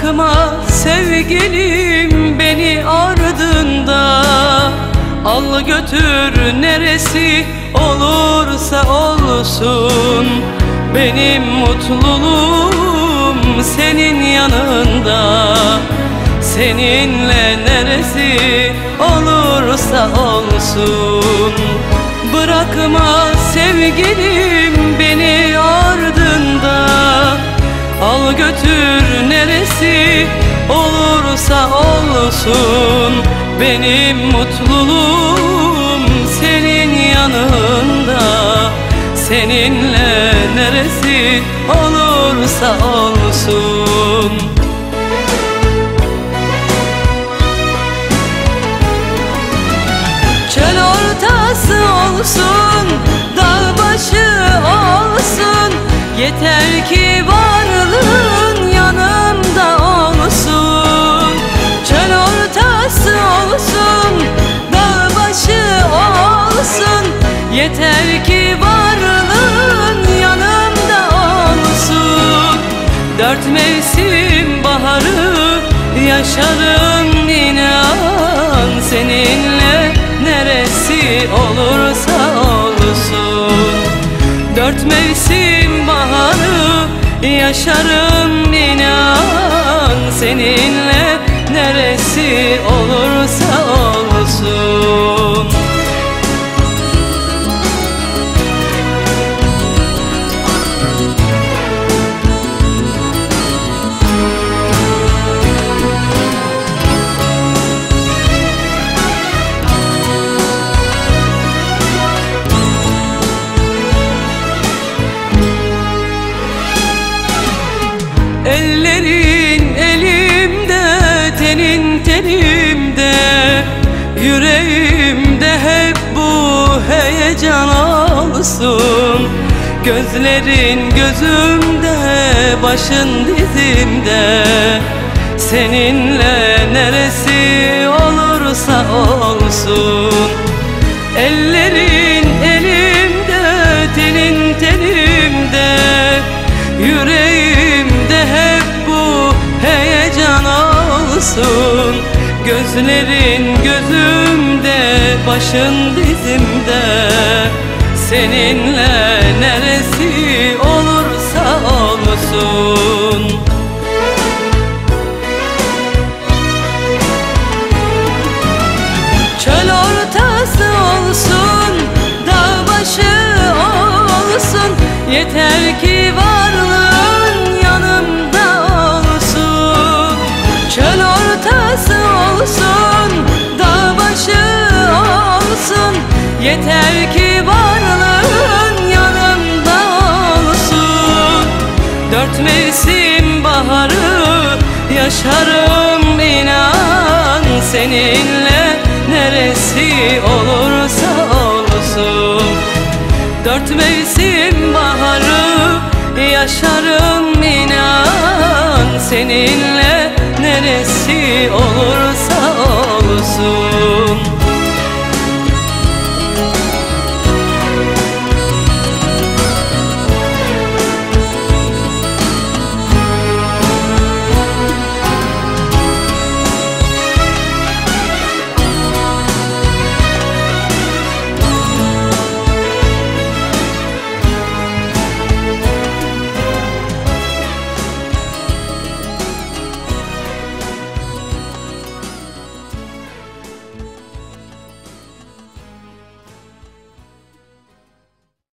Bırakma sevgilim beni ardında, al götür neresi olursa olsun. Benim mutluluğum senin yanında, seninle neresi olursa olsun. Bırakma sevgilim beni ardında, al götür neresi olursa olsun. Benim mutluluğum senin yanında, seninle neresi olursa olsun. Çöl ortası olsun, dağ başı olsun, yeter ki varlığın yanımda olsun. Çöl ortası olsun, dağ başı olsun, yeter ki varlığın yanımda olsun. Dört mevsim baharı yaşarım inan, seninle neresi olursa olsun. Dört mevsim baharı yaşarım inan, seninle neresi olursa olsun. Ellerin elimde, tenin tenimde, yüreğimde hep bu heyecan olsun. Gözlerin gözümde, başın dizimde, seninle neresi olursa olsun. Ellerin elimde, tenin tenimde, yüreğimde hep bu heyecan olsun. Gözlerin gözümde, başın dizimde, seninle neresi olursa olsun. Çöl ortası olsun, dağ başı olsun, yeter ki varlığın yanımda olsun. Çöl ortası olsun, dağ başı olsun, yeter ki varlığın yanımda olsun. Dört mevsim baharı yaşarım inan, seninle neresi olursa olsun. Dört mevsim baharı yaşarım inan, seninle neresi olur